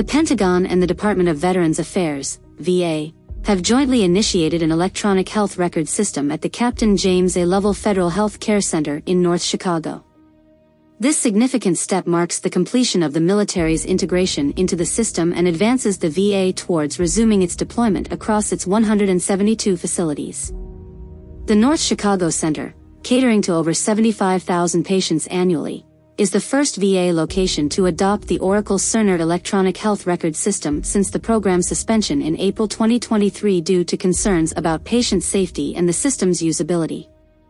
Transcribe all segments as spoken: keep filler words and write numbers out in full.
The Pentagon and the Department of Veterans Affairs, V A, have jointly initiated an electronic health record system at the Captain James A. Lovell Federal Health Care Center in North Chicago. This significant step marks the completion of the military's integration into the system and advances the V A towards resuming its deployment across its one hundred seventy-two facilities. The North Chicago Center, catering to over seventy-five thousand patients annually, is the first V A location to adopt the Oracle Cerner electronic health record system since the program's suspension in April twenty twenty-three due to concerns about patient safety and the system's usability.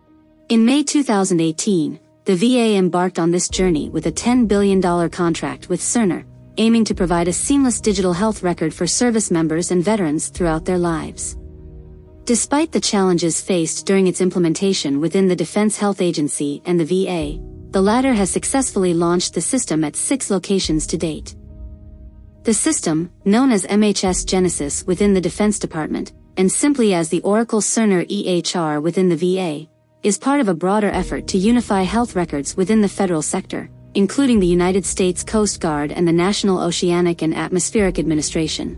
In May two thousand eighteen, the V A embarked on this journey with a ten billion dollars contract with Cerner, aiming to provide a seamless digital health record for service members and veterans throughout their lives. Despite the challenges faced during its implementation within the Defense Health Agency and the V A, the latter has successfully launched the system at six locations to date. The system, known as M H S Genesis within the Defense Department, and simply as the Oracle Cerner E H R within the V A, is part of a broader effort to unify health records within the federal sector, including the United States Coast Guard and the National Oceanic and Atmospheric Administration.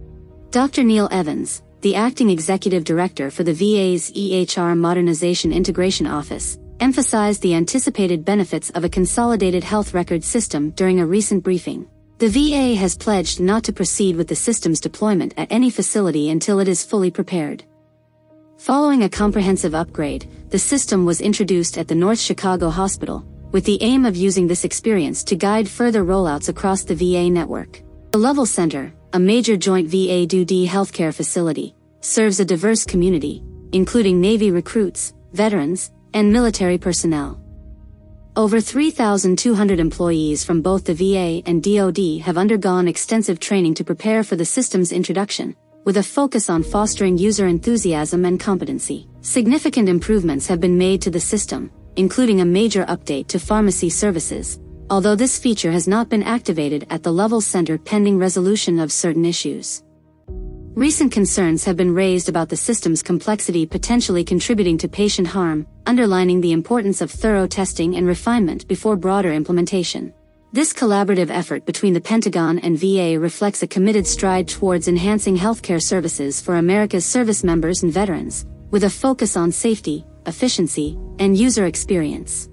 Doctor Neil Evans, the acting executive director for the V A's E H R Modernization Integration Office, emphasized the anticipated benefits of a consolidated health record system during a recent briefing. The V A has pledged not to proceed with the system's deployment at any facility until it is fully prepared. Following a comprehensive upgrade, the system was introduced at the North Chicago Hospital, with the aim of using this experience to guide further rollouts across the V A network. The Lovell Center, a major joint V A-D O D healthcare facility, serves a diverse community, including Navy recruits, veterans, and military personnel. Over three thousand two hundred employees from both the V A and D O D have undergone extensive training to prepare for the system's introduction, with a focus on fostering user enthusiasm and competency. Significant improvements have been made to the system, including a major update to pharmacy services, although this feature has not been activated at the Lovell Center pending resolution of certain issues. Recent concerns have been raised about the system's complexity potentially contributing to patient harm, underlining the importance of thorough testing and refinement before broader implementation. This collaborative effort between the Pentagon and V A reflects a committed stride towards enhancing healthcare services for America's service members and veterans, with a focus on safety, efficiency, and user experience.